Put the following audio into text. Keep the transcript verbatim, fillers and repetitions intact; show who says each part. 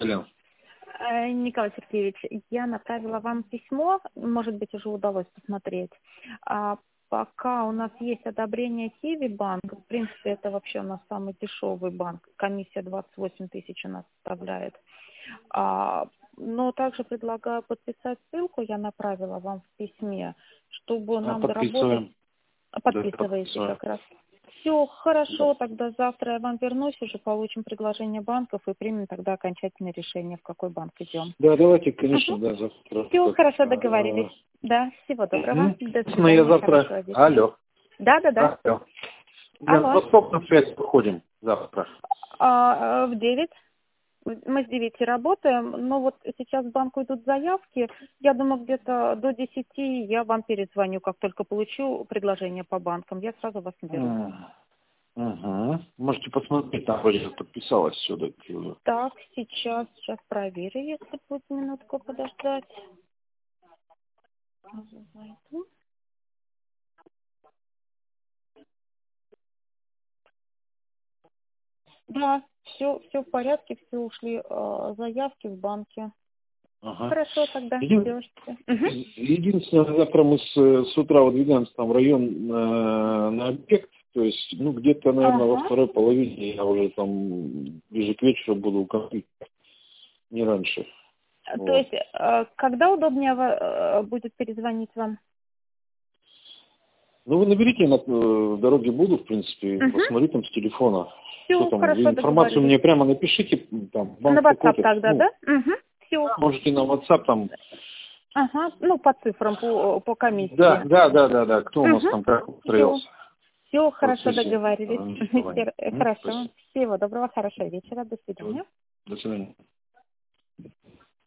Speaker 1: Алло.
Speaker 2: Э, Николай Сергеевич, я направила вам письмо, может быть, уже удалось посмотреть. А пока у нас есть одобрение Киви банк, в принципе, это вообще у нас самый дешевый банк, комиссия двадцать восемь тысяч у нас составляет. А, но также предлагаю подписать ссылку, я направила вам в письме, чтобы
Speaker 1: А,
Speaker 2: нам доработать.
Speaker 1: подписываем. Да,
Speaker 2: Подписываете
Speaker 1: подписываем.
Speaker 2: как раз. Все хорошо,
Speaker 1: Да.
Speaker 2: тогда завтра я вам вернусь, уже получим предложение банков и примем тогда окончательное решение, в какой банк идем.
Speaker 1: Да, давайте, конечно,
Speaker 2: Угу.
Speaker 1: да, завтра.
Speaker 2: Все
Speaker 1: Так,
Speaker 2: хорошо,
Speaker 1: а,
Speaker 2: договорились. Да, всего доброго.
Speaker 1: мгм.
Speaker 2: До
Speaker 1: Ну, я
Speaker 2: свидания,
Speaker 1: завтра...
Speaker 2: хорошего вечера.
Speaker 1: Алло.
Speaker 2: Да, да, да.
Speaker 1: Алло. Я на
Speaker 2: Алло.
Speaker 1: восток на связь выходим завтра.
Speaker 2: А, э, в девять. Мы с девяти работаем, но вот сейчас в банк идут заявки. Я думаю, где-то до десяти я вам перезвоню, как только получу предложение по банкам. Я сразу вас наберу.
Speaker 1: Угу. Можете посмотреть, там вроде как подписалась сюда.
Speaker 2: Так, сейчас, сейчас проверю, если будет минутку подождать. Сразу зайду. Да, все, все в порядке, все ушли э, заявки в банке.
Speaker 1: Ага.
Speaker 2: Хорошо, тогда
Speaker 1: Един-
Speaker 2: ждёшься. Мгм.
Speaker 1: Единственное, завтра мы с, с утра выдвигаемся там в район э, на объект, то есть, ну, где-то, наверное, во
Speaker 2: Ага.
Speaker 1: второй половине я уже там ближе к вечеру буду у компьютера, не раньше.
Speaker 2: То
Speaker 1: Вот.
Speaker 2: есть, э, когда удобнее э, будет перезвонить вам?
Speaker 1: Ну, вы наберите, на э, дороге буду, в принципе,
Speaker 2: Угу.
Speaker 1: посмотрю там с телефона. Что
Speaker 2: Все,
Speaker 1: там, вы
Speaker 2: хорошо,
Speaker 1: информацию
Speaker 2: договорились.
Speaker 1: мне прямо напишите, там,
Speaker 2: На
Speaker 1: банк
Speaker 2: WhatsApp
Speaker 1: такой-то,
Speaker 2: тогда,
Speaker 1: ну,
Speaker 2: да? Угу. Все.
Speaker 1: можете на WhatsApp там.
Speaker 2: Ага, ну, по цифрам, по, по
Speaker 1: Да,
Speaker 2: комиссии.
Speaker 1: да, да, да, да, кто у нас
Speaker 2: Угу.
Speaker 1: там как
Speaker 2: Все.
Speaker 1: устроился.
Speaker 2: Все,
Speaker 1: Вот,
Speaker 2: хорошо,
Speaker 1: спасибо.
Speaker 2: договорились.
Speaker 1: Ага, до свидания. Мгм,
Speaker 2: Хорошо.
Speaker 1: спасибо.
Speaker 2: Всего доброго, хорошего вечера. До
Speaker 1: Всего.
Speaker 2: свидания.
Speaker 1: До свидания.